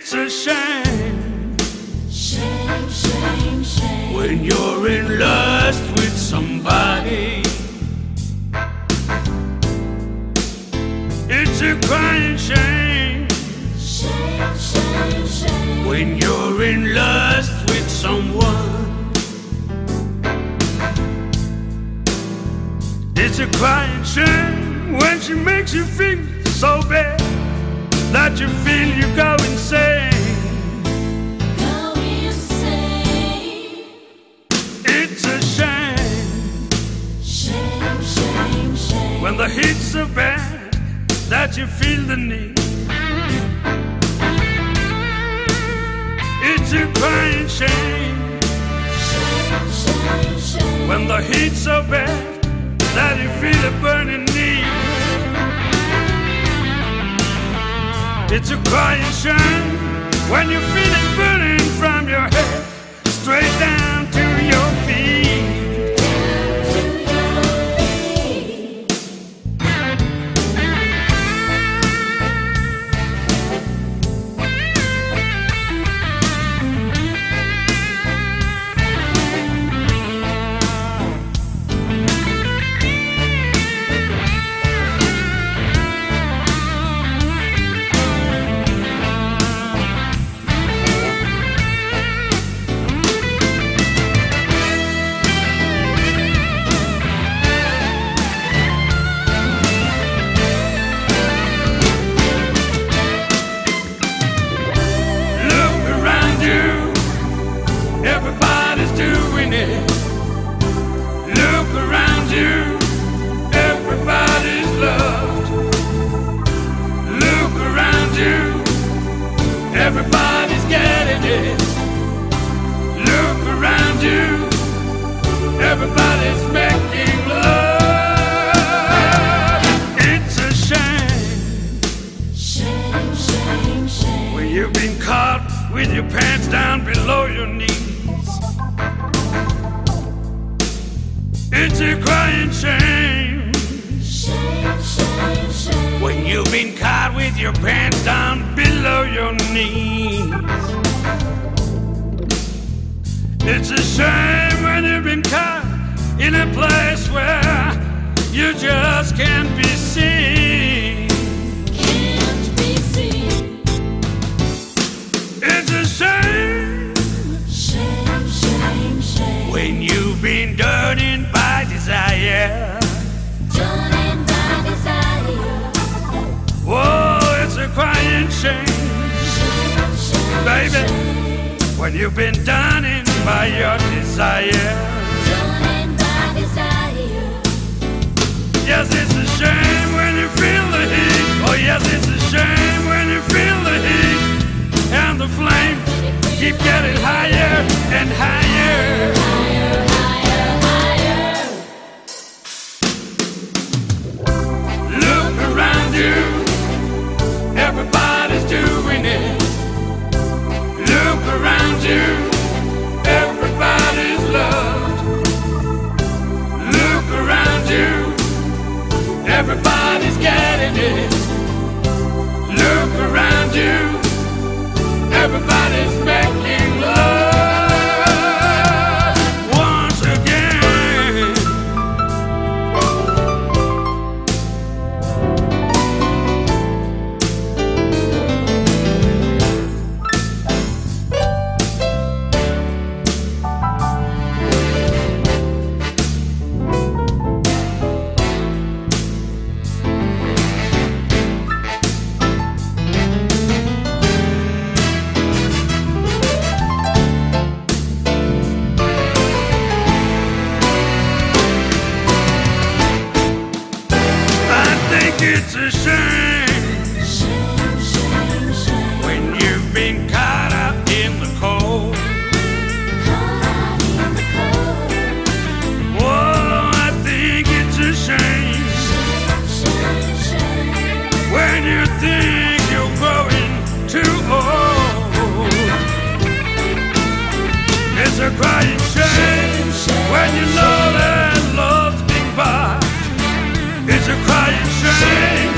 It's a shame, shame, shame, shame. when you're in lust with somebody. It's a crying shame, Shame, shame, shame. when you're in lust with someone. It's a crying shame when she makes you feel so bad that you feel you go insane. Go insane. It's a shame Shame, shame, shame. when the heat's so bad that you feel the need. It's a crying shame Shame, shame, shame. when the heat's so bad that you feel a burning need. It's a crying shame when you feel it burning from your head straight down to your feet. Everybody's doing it. Look around you. Everybody's loved. Look around you. Everybody's getting it. Look around you. Everybody's making love. It's a shame, Shame, shame, shame. when you've been caught with your pants down below your knees. It's a crying shame Shame, shame, shame. when you've been caught with your pants down below your knees. It's a shame when you've been caught in a place where you just can't be seen. Can't be seen. It's a shame Shame, shame, shame. when you've been dirtied by desire. Done in by desire. Whoa, it's a crying shame, Shame, shame, baby, shame. when you've been done in by your desire. Done in by desire. Yes, it's a shame when you feel the heat. Oh, yes, it's a shame when you feel the heat. And the flames keep getting higher and higher. Higher, higher, higher. Look around you. Everybody's doing it. Look around you. Everybody's loved. Look around you. Everybody's getting it. Look around you. Everybody's making love once again. It's a shame Shame, shame, shame. when you've been caught up in the cold. Caught in the cold. Whoa, I think it's a shame Shame, shame, shame. when you think you're growing too old. It's a crying shame when you know that love's been bought. It's a crying shame